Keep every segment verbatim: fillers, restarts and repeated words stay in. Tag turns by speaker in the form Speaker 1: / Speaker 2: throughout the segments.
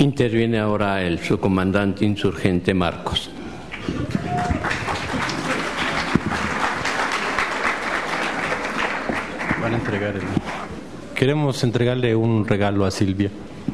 Speaker 1: Interviene ahora el subcomandante insurgente Marcos.
Speaker 2: Van a entregar el... Queremos entregarle un regalo a Silvia.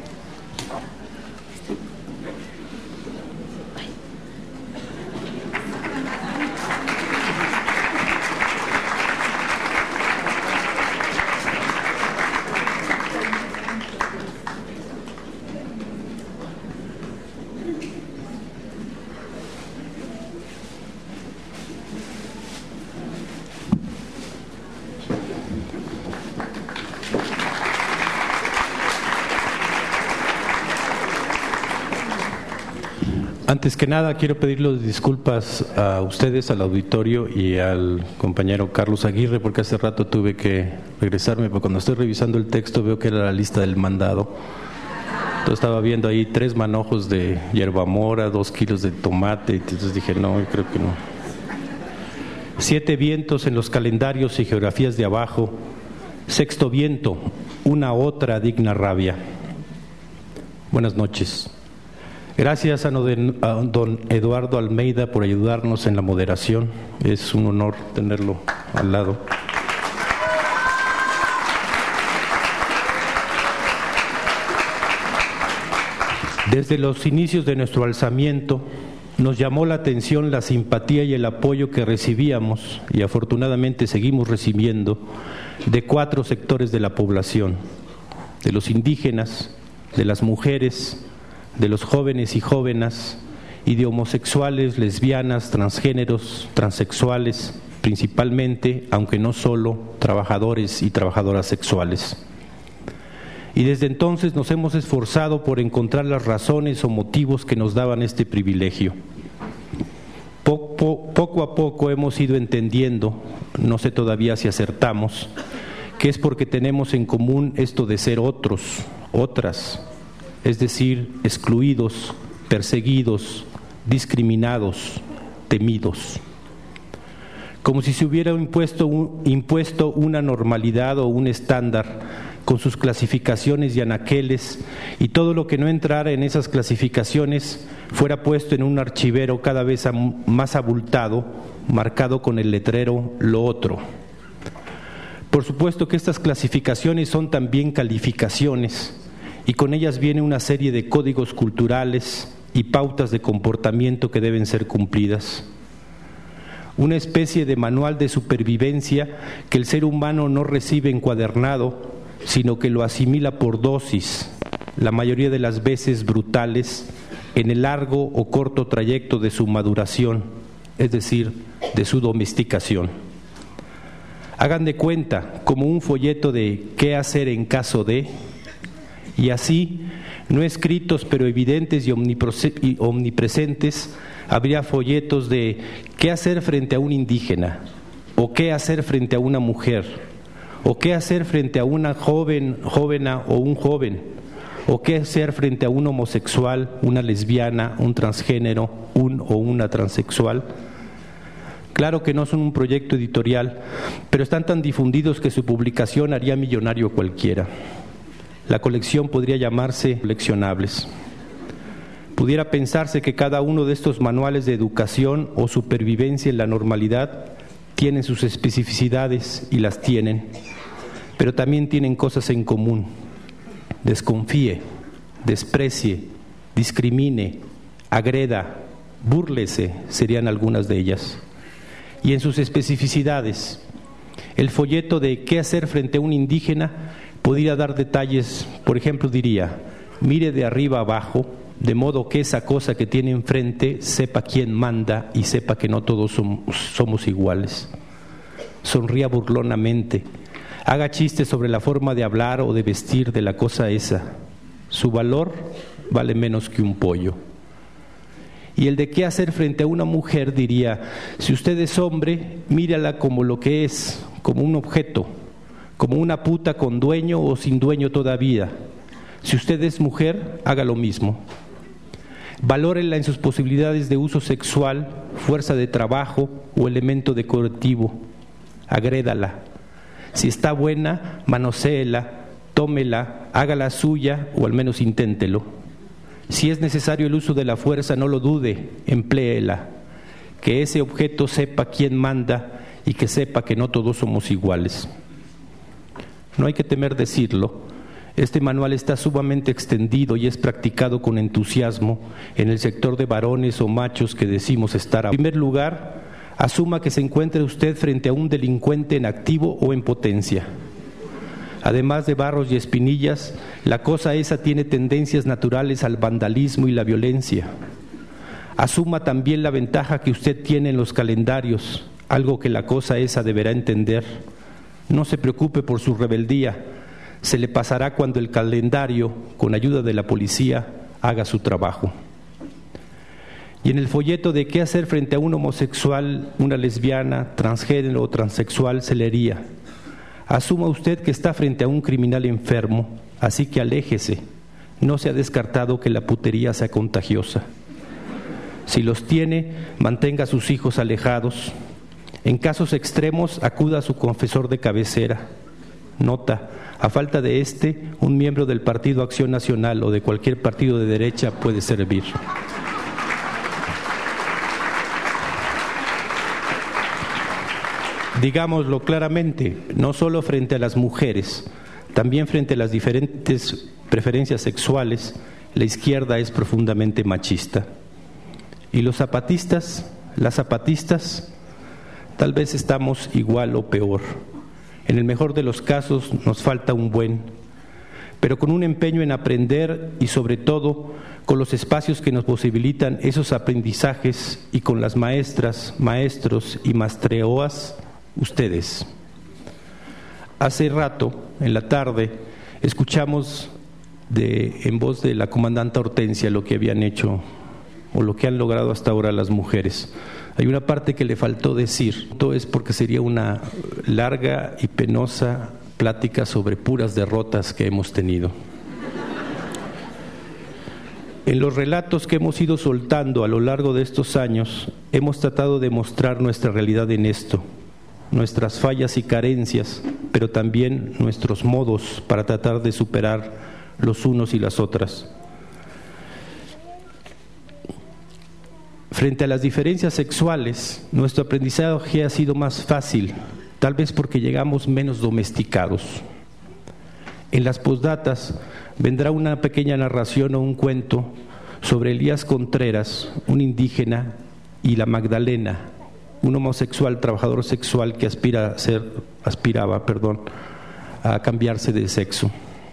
Speaker 2: Antes que nada, quiero pedirles disculpas a ustedes, al auditorio y al compañero Carlos Aguirre, porque hace rato tuve que regresarme, porque cuando estoy revisando el texto veo que era la lista del mandado. Entonces estaba viendo ahí tres manojos de hierbamora, dos kilos de tomate, entonces dije, no, creo que no. Siete vientos en los calendarios y geografías de abajo. Sexto viento, una otra digna rabia. Buenas noches. Gracias a don Eduardo Almeida por ayudarnos en la moderación. Es un honor tenerlo al lado. Desde los inicios de nuestro alzamiento, nos llamó la atención la simpatía y el apoyo que recibíamos, y afortunadamente seguimos recibiendo, de cuatro sectores de la población: de los indígenas, de las mujeres, de los jóvenes y jóvenes, y de homosexuales, lesbianas, transgéneros, transexuales, principalmente, aunque no solo, trabajadores y trabajadoras sexuales. Y desde entonces nos hemos esforzado por encontrar las razones o motivos que nos daban este privilegio. Poco, poco a poco hemos ido entendiendo, no sé todavía si acertamos, que es porque tenemos en común esto de ser otros, otras, es decir, excluidos, perseguidos, discriminados, temidos. Como si se hubiera impuesto, un, impuesto una normalidad o un estándar con sus clasificaciones y anaqueles, y todo lo que no entrara en esas clasificaciones fuera puesto en un archivero cada vez más abultado, marcado con el letrero "lo otro". Por supuesto que estas clasificaciones son también calificaciones, y con ellas viene una serie de códigos culturales y pautas de comportamiento que deben ser cumplidas. Una especie de manual de supervivencia que el ser humano no recibe encuadernado, sino que lo asimila por dosis, la mayoría de las veces brutales, en el largo o corto trayecto de su maduración, es decir, de su domesticación. Hagan de cuenta como un folleto de qué hacer en caso de... Y así, no escritos pero evidentes y omnipresentes, habría folletos de qué hacer frente a un indígena, o qué hacer frente a una mujer, o qué hacer frente a una joven, jovena o un joven, o qué hacer frente a un homosexual, una lesbiana, un transgénero, un o una transexual. Claro que no son un proyecto editorial, pero están tan difundidos que su publicación haría millonario a cualquiera. La colección podría llamarse Coleccionables. Pudiera pensarse que cada uno de estos manuales de educación o supervivencia en la normalidad tienen sus especificidades, y las tienen, pero también tienen cosas en común. Desconfíe, desprecie, discrimine, agreda, búrlese, serían algunas de ellas. Y en sus especificidades, el folleto de qué hacer frente a un indígena podría dar detalles. Por ejemplo, diría: mire de arriba abajo, de modo que esa cosa que tiene enfrente sepa quién manda y sepa que no todos somos, somos iguales. Sonría burlonamente, haga chistes sobre la forma de hablar o de vestir de la cosa esa. Su valor vale menos que un pollo. Y el de qué hacer frente a una mujer diría: si usted es hombre, mírala como lo que es, como un objeto, como una puta con dueño o sin dueño todavía. Si usted es mujer, haga lo mismo. Valórela en sus posibilidades de uso sexual, fuerza de trabajo o elemento decorativo. Agrédala. Si está buena, manoséela, tómela, hágala suya o al menos inténtelo. Si es necesario el uso de la fuerza, no lo dude, empléela. Que ese objeto sepa quién manda y que sepa que no todos somos iguales. No hay que temer decirlo. Este manual está sumamente extendido y es practicado con entusiasmo en el sector de varones o machos que decimos estar. En primer lugar, asuma que se encuentre usted frente a un delincuente en activo o en potencia. Además de Barros y Espinillas, la cosa esa tiene tendencias naturales al vandalismo y la violencia. Asuma también la ventaja que usted tiene en los calendarios, algo que la cosa esa deberá entender. No se preocupe por su rebeldía, se le pasará cuando el calendario, con ayuda de la policía, haga su trabajo. Y en el folleto de qué hacer frente a un homosexual, una lesbiana, transgénero o transexual se leería: asuma usted que está frente a un criminal enfermo, así que aléjese. No se ha descartado que la putería sea contagiosa. Si los tiene, mantenga a sus hijos alejados. En casos extremos, acuda a su confesor de cabecera. Nota: a falta de este, un miembro del Partido Acción Nacional o de cualquier partido de derecha puede servir. Digámoslo claramente, no solo frente a las mujeres, también frente a las diferentes preferencias sexuales, la izquierda es profundamente machista. Y los zapatistas, las zapatistas, tal vez estamos igual o peor. En el mejor de los casos nos falta un buen, pero con un empeño en aprender y sobre todo con los espacios que nos posibilitan esos aprendizajes y con las maestras, maestros y maestreoas, ustedes. Hace rato, en la tarde, escuchamos de, en voz de la comandante Hortensia lo que habían hecho o lo que han logrado hasta ahora las mujeres. Hay una parte que le faltó decir, todo es porque sería una larga y penosa plática sobre puras derrotas que hemos tenido. En los relatos que hemos ido soltando a lo largo de estos años, hemos tratado de mostrar nuestra realidad en esto, nuestras fallas y carencias, pero también nuestros modos para tratar de superar los unos y las otras. Frente a las diferencias sexuales, nuestro aprendizaje ha sido más fácil, tal vez porque llegamos menos domesticados. En las postdatas vendrá una pequeña narración o un cuento sobre Elías Contreras, un indígena, y la Magdalena, un homosexual trabajador sexual que aspira a ser, aspiraba, perdón, a cambiarse de sexo.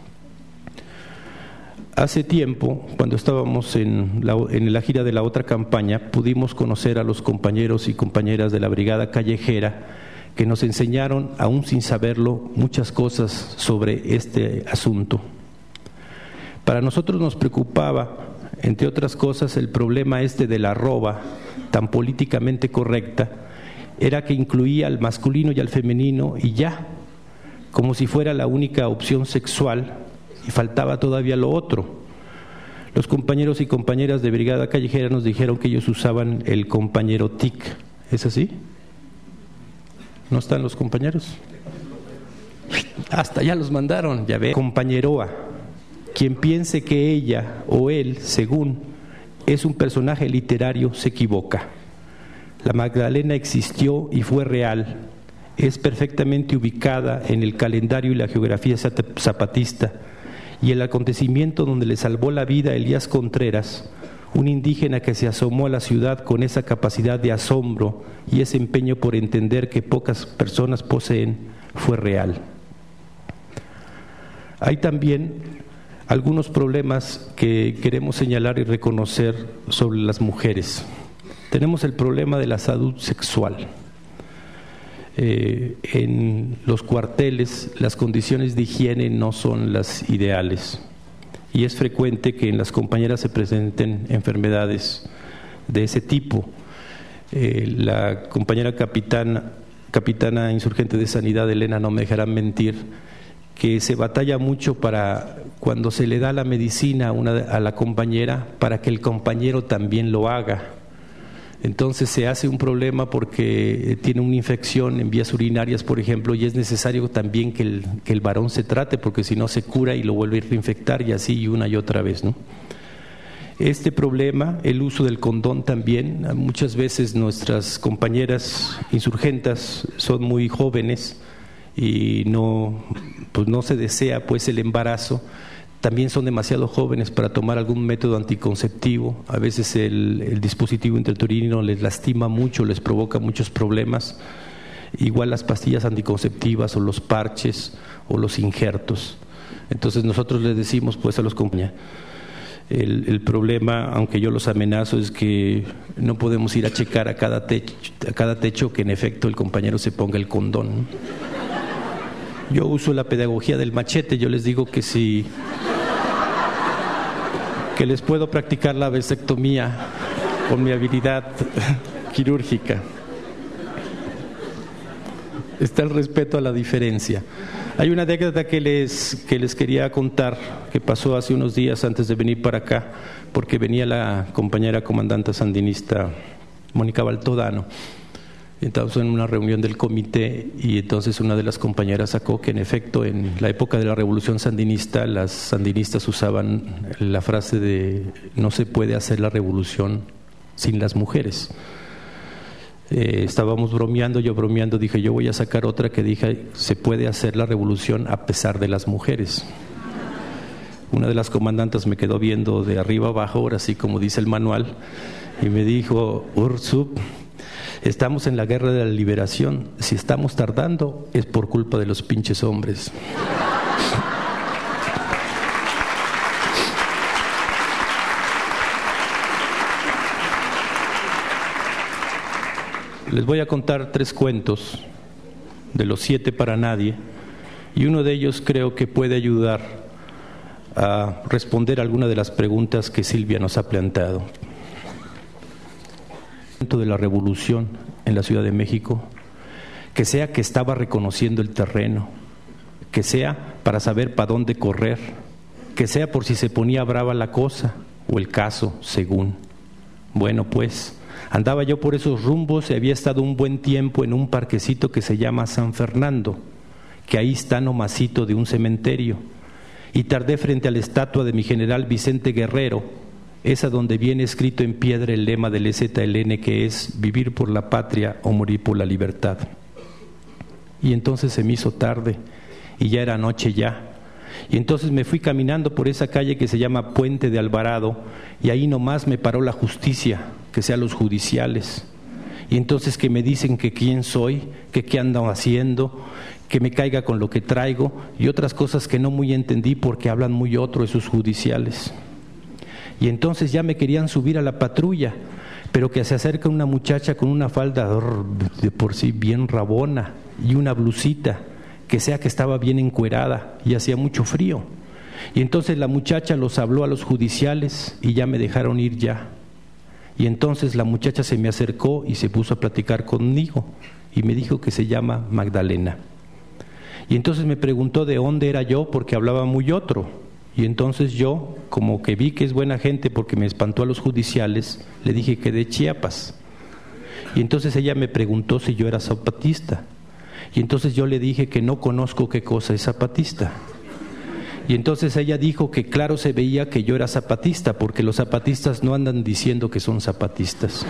Speaker 2: Hace tiempo, cuando estábamos en la, en la gira de la otra campaña, pudimos conocer a los compañeros y compañeras de la Brigada Callejera que nos enseñaron, aún sin saberlo, muchas cosas sobre este asunto. Para nosotros nos preocupaba, entre otras cosas, el problema este de la arroba, tan políticamente correcta, era que incluía al masculino y al femenino y ya, como si fuera la única opción sexual, y faltaba todavía lo otro. Los compañeros y compañeras de Brigada Callejera nos dijeron que ellos usaban el compañero T I C. ¿Es así? ¿No están los compañeros? Hasta ya los mandaron, ya ve. Compañeroa. Quien piense que ella o él, según, es un personaje literario, se equivoca. La Magdalena existió y fue real. Es perfectamente ubicada en el calendario y la geografía zapatista. Y el acontecimiento donde le salvó la vida a Elías Contreras, un indígena que se asomó a la ciudad con esa capacidad de asombro y ese empeño por entender que pocas personas poseen, fue real. Hay también algunos problemas que queremos señalar y reconocer sobre las mujeres. Tenemos el problema de la salud sexual. Eh, en los cuarteles las condiciones de higiene no son las ideales y es frecuente que en las compañeras se presenten enfermedades de ese tipo. Eh, la compañera capitana, capitana insurgente de Sanidad, Elena, no me dejará mentir, que se batalla mucho para cuando se le da la medicina a, una, a la compañera para que el compañero también lo haga. Entonces se hace un problema porque tiene una infección en vías urinarias, por ejemplo, y es necesario también que el, que el varón se trate, porque si no se cura y lo vuelve a reinfectar y así y una y otra vez, ¿no? Este problema, el uso del condón también, muchas veces nuestras compañeras insurgentas son muy jóvenes y no, pues no se desea pues el embarazo. También son demasiado jóvenes para tomar algún método anticonceptivo. A veces el, el dispositivo intrauterino les lastima mucho, les provoca muchos problemas. Igual las pastillas anticonceptivas o los parches o los injertos. Entonces nosotros les decimos pues a los compañeros, el, el problema, aunque yo los amenazo, es que no podemos ir a checar a cada techo, a cada techo que en efecto el compañero se ponga el condón. Yo uso la pedagogía del machete, yo les digo que si que les puedo practicar la vasectomía con mi habilidad quirúrgica. Está el respeto a la diferencia. Hay una anécdota que les, que les quería contar, que pasó hace unos días antes de venir para acá, porque venía la compañera comandante sandinista Mónica Baltodano. Estábamos en una reunión del comité y entonces una de las compañeras sacó que en efecto en la época de la revolución sandinista las sandinistas usaban la frase de no se puede hacer la revolución sin las mujeres. Eh, estábamos bromeando, yo bromeando dije yo voy a sacar otra que dije se puede hacer la revolución a pesar de las mujeres. Una de las comandantes me quedó viendo de arriba abajo, ahora sí como dice el manual, y me dijo, Ursup, estamos en la guerra de la liberación, si estamos tardando es por culpa de los pinches hombres. Les voy a contar tres cuentos de los siete para nadie y uno de ellos creo que puede ayudar a responder alguna de las preguntas que Silvia nos ha planteado. De la revolución en la Ciudad de México, que sea que estaba reconociendo el terreno, que sea para saber para dónde correr, que sea por si se ponía brava la cosa o el caso, según. Bueno, pues andaba yo por esos rumbos y había estado un buen tiempo en un parquecito que se llama San Fernando, que ahí está nomasito de un cementerio, y tardé frente a la estatua de mi general Vicente Guerrero, esa donde viene escrito en piedra el lema del E Z L N, que es vivir por la patria o morir por la libertad. Y entonces se me hizo tarde y ya era noche ya. Y entonces me fui caminando por esa calle que se llama Puente de Alvarado y ahí nomás me paró la justicia, que sea los judiciales. Y entonces que me dicen que quién soy, que qué ando haciendo, que me caiga con lo que traigo y otras cosas que no muy entendí porque hablan muy otro esos judiciales. Y entonces ya me querían subir a la patrulla, pero que se acerca una muchacha con una falda de por sí bien rabona y una blusita, que sea que estaba bien encuerada y hacía mucho frío. Y entonces la muchacha los habló a los judiciales y ya me dejaron ir ya. Y entonces la muchacha se me acercó y se puso a platicar conmigo y me dijo que se llama Magdalena. Y entonces me preguntó de dónde era yo porque hablaba muy otro. Y entonces yo, como que vi que es buena gente porque me espantó a los judiciales, le dije que de Chiapas. Y entonces ella me preguntó si yo era zapatista. Y entonces yo le dije que no conozco qué cosa es zapatista. Y entonces ella dijo que claro se veía que yo era zapatista, porque los zapatistas no andan diciendo que son zapatistas.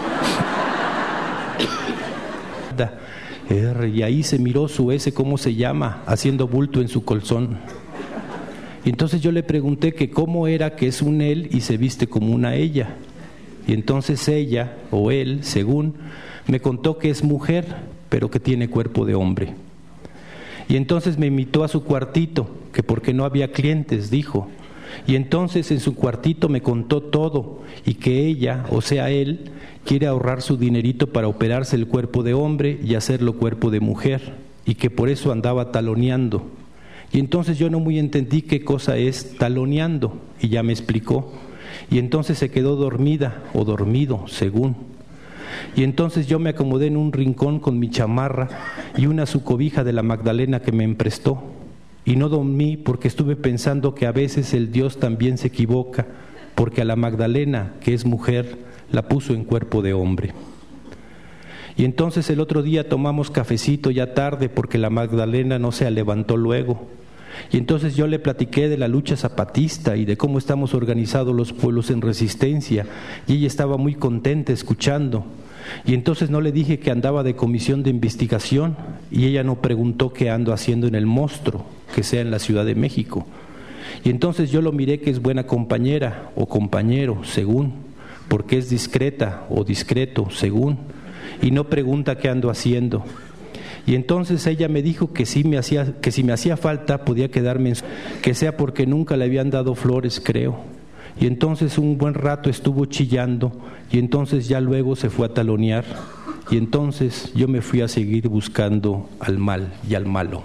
Speaker 2: Y ahí se miró su ese, ¿cómo se llama? Haciendo bulto en su colzón. Y entonces yo le pregunté que cómo era que es un él y se viste como una ella. Y entonces ella, o él, según, me contó que es mujer, pero que tiene cuerpo de hombre. Y entonces me invitó a su cuartito, que porque no había clientes, dijo. Y entonces en su cuartito me contó todo, y que ella, o sea él, quiere ahorrar su dinerito para operarse el cuerpo de hombre y hacerlo cuerpo de mujer, y que por eso andaba taloneando. Y entonces yo no muy entendí qué cosa es taloneando, y ya me explicó. Y entonces se quedó dormida, o dormido, según. Y entonces yo me acomodé en un rincón con mi chamarra y una su cobija de la Magdalena que me emprestó. Y no dormí porque estuve pensando que a veces el Dios también se equivoca, porque a la Magdalena, que es mujer, la puso en cuerpo de hombre. Y entonces el otro día tomamos cafecito ya tarde porque la Magdalena no se levantó luego. Y entonces yo le platiqué de la lucha zapatista y de cómo estamos organizados los pueblos en resistencia, y ella estaba muy contenta escuchando. Y entonces no le dije que andaba de comisión de investigación, y ella no preguntó qué ando haciendo en el Monstruo, que sea en la Ciudad de México. Y entonces yo lo miré que es buena compañera o compañero, según, porque es discreta o discreto, según, y no pregunta qué ando haciendo. Y entonces ella me dijo que si me hacía, que si me hacía falta podía quedarme, en su, que sea porque nunca le habían dado flores, creo. Y entonces un buen rato estuvo chillando, y entonces ya luego se fue a talonear, y entonces yo me fui a seguir buscando al mal y al malo.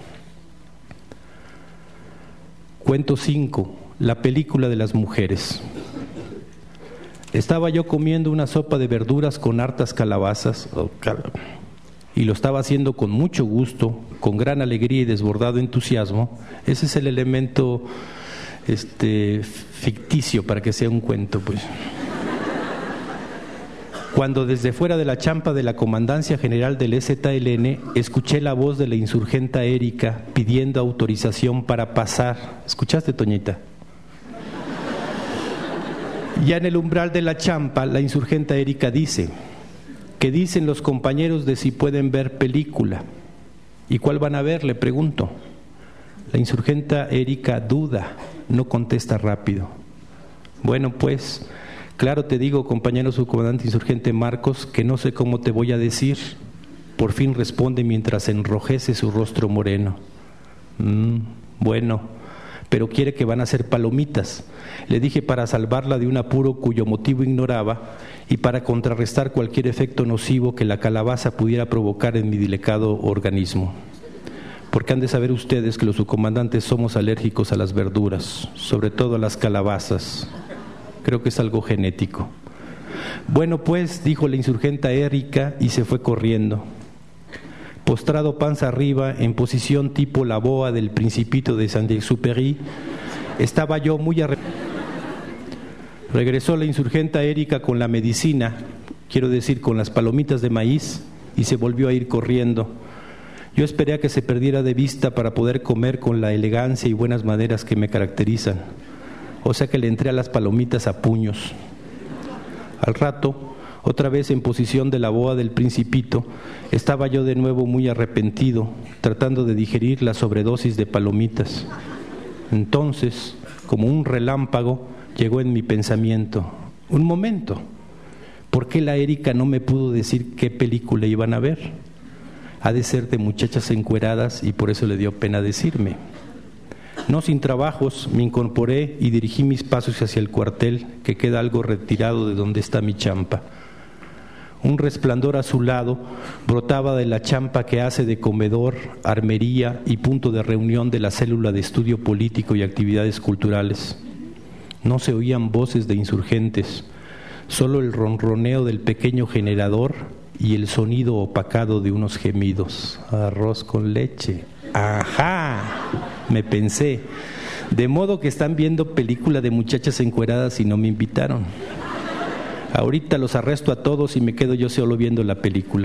Speaker 2: Cuento cinco, la película de las mujeres. Estaba yo comiendo una sopa de verduras con hartas calabazas, y lo estaba haciendo con mucho gusto, con gran alegría y desbordado entusiasmo. Ese es el elemento este, ficticio para que sea un cuento, pues. Cuando desde fuera de la champa de la Comandancia General del E Z L N escuché la voz de la insurgenta Erika pidiendo autorización para pasar. ¿Escuchaste, Toñita? Ya en el umbral de la champa, la insurgenta Erika dice: ¿qué dicen los compañeros de si pueden ver película? ¿Y cuál van a ver?, le pregunto. La insurgenta Erika duda, no contesta rápido. Bueno, pues, claro te digo, compañero subcomandante insurgente Marcos, que no sé cómo te voy a decir. Por fin responde mientras enrojece su rostro moreno. Mm, bueno, pero quiere que van a hacer palomitas. Le dije para salvarla de un apuro cuyo motivo ignoraba y para contrarrestar cualquier efecto nocivo que la calabaza pudiera provocar en mi delicado organismo. Porque han de saber ustedes que los subcomandantes somos alérgicos a las verduras, sobre todo a las calabazas. Creo que es algo genético. Bueno, pues, dijo la insurgenta Erika y se fue corriendo. Postrado panza arriba, en posición tipo la boa del Principito de Saint-Exupéry, estaba yo muy arrepentido. Regresó la insurgenta Erika con la medicina, quiero decir con las palomitas de maíz, y se volvió a ir corriendo. Yo esperé a que se perdiera de vista para poder comer con la elegancia y buenas maneras que me caracterizan. O sea que le entré a las palomitas a puños. Al rato, otra vez en posición de la boa del Principito, estaba yo de nuevo muy arrepentido, tratando de digerir la sobredosis de palomitas. Entonces, como un relámpago, llegó en mi pensamiento: un momento, ¿por qué la Erika no me pudo decir qué película iban a ver? Ha de ser de muchachas encueradas y por eso le dio pena decirme. No sin trabajos me incorporé y dirigí mis pasos hacia el cuartel, que queda algo retirado de donde está mi champa. Un resplandor azulado brotaba de la champa que hace de comedor, armería y punto de reunión de la célula de estudio político y actividades culturales. No se oían voces de insurgentes, solo el ronroneo del pequeño generador y el sonido opacado de unos gemidos. Arroz con leche. ¡Ajá!, me pensé. De modo que están viendo película de muchachas encueradas y no me invitaron. Ahorita los arresto a todos y me quedo yo solo viendo la película.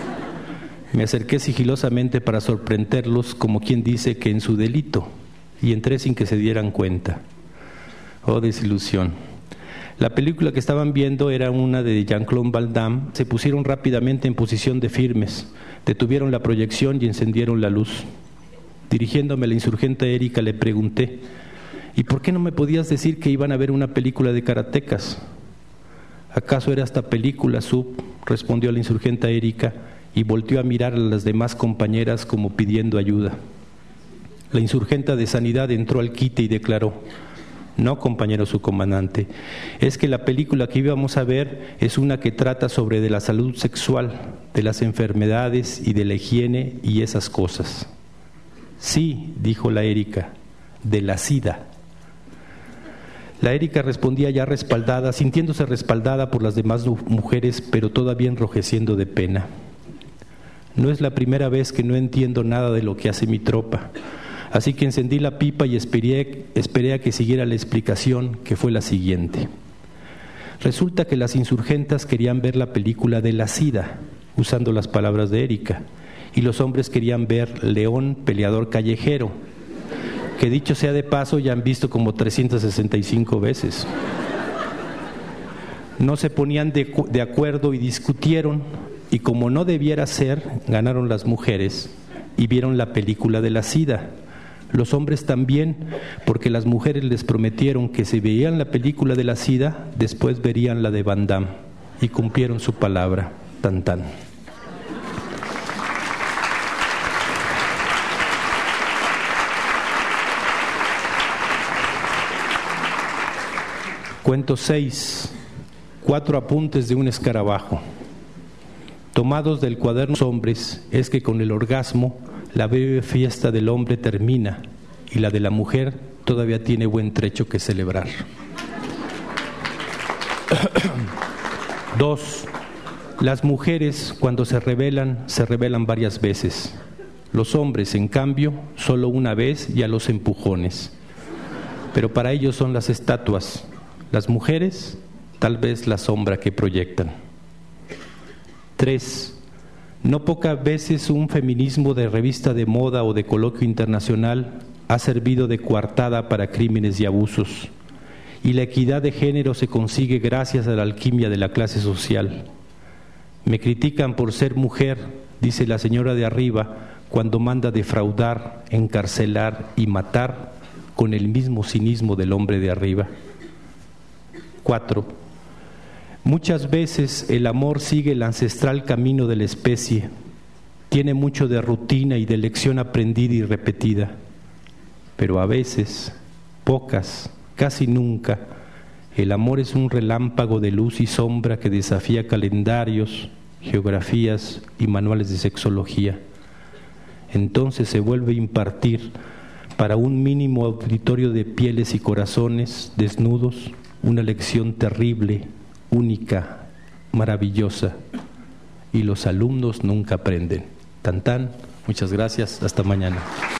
Speaker 2: Me acerqué sigilosamente para sorprenderlos, como quien dice que en su delito, y entré sin que se dieran cuenta. Oh, desilusión. La película que estaban viendo era una de Jean-Claude Van Damme. Se pusieron rápidamente en posición de firmes, detuvieron la proyección y encendieron la luz. Dirigiéndome a la insurgente Erika le pregunté: ¿y por qué no me podías decir que iban a ver una película de karatecas? ¿Acaso era esta película, sub?, respondió la insurgente Erika y volteó a mirar a las demás compañeras como pidiendo ayuda. La insurgenta de Sanidad entró al quite y declaró: no, compañero subcomandante, es que la película que íbamos a ver es una que trata sobre de la salud sexual, de las enfermedades y de la higiene y esas cosas. Sí, dijo la Erika, de la sida. La Erika respondía ya respaldada, sintiéndose respaldada por las demás mujeres, pero todavía enrojeciendo de pena. No es la primera vez que no entiendo nada de lo que hace mi tropa. Así que encendí la pipa y esperé, esperé a que siguiera la explicación, que fue la siguiente. Resulta que las insurgentas querían ver la película de la sida, usando las palabras de Erika, y los hombres querían ver León, peleador callejero. que dicho sea de paso ya han visto como trescientas sesenta y cinco veces. No se ponían de, de acuerdo y discutieron, y como no debiera ser, ganaron las mujeres y vieron la película de la SIDA. Los hombres también, porque las mujeres les prometieron que si veían la película de la SIDA, después verían la de Van Damme, y cumplieron su palabra. Tan tan. Cuento seis. Cuatro apuntes de un escarabajo. Tomados del cuaderno de los hombres, es que con el orgasmo la breve fiesta del hombre termina y la de la mujer todavía tiene buen trecho que celebrar. Dos. Las mujeres, cuando se rebelan, se rebelan varias veces. Los hombres, en cambio, solo una vez y a los empujones. Pero para ellos son las estatuas. Las mujeres, tal vez la sombra que proyectan. Tres. No pocas veces un feminismo de revista de moda o de coloquio internacional ha servido de coartada para crímenes y abusos. Y la equidad de género se consigue gracias a la alquimia de la clase social. Me critican por ser mujer, dice la señora de arriba, cuando manda defraudar, encarcelar y matar con el mismo cinismo del hombre de arriba. Cuatro. Muchas veces el amor sigue el ancestral camino de la especie. Tiene mucho de rutina y de lección aprendida y repetida. Pero a veces, pocas, casi nunca, el amor es un relámpago de luz y sombra que desafía calendarios, geografías y manuales de sexología. Entonces se vuelve a impartir para un mínimo auditorio de pieles y corazones desnudos una lección terrible, única, maravillosa, y los alumnos nunca aprenden. Tan tan, muchas gracias, hasta mañana.